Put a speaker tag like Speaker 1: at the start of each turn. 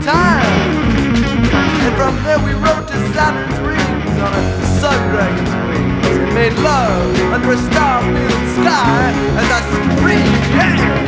Speaker 1: time. And from there we rode to Saturn's rings on a sun dragon's wings and made love under a star-filled sky as I screamed, yeah!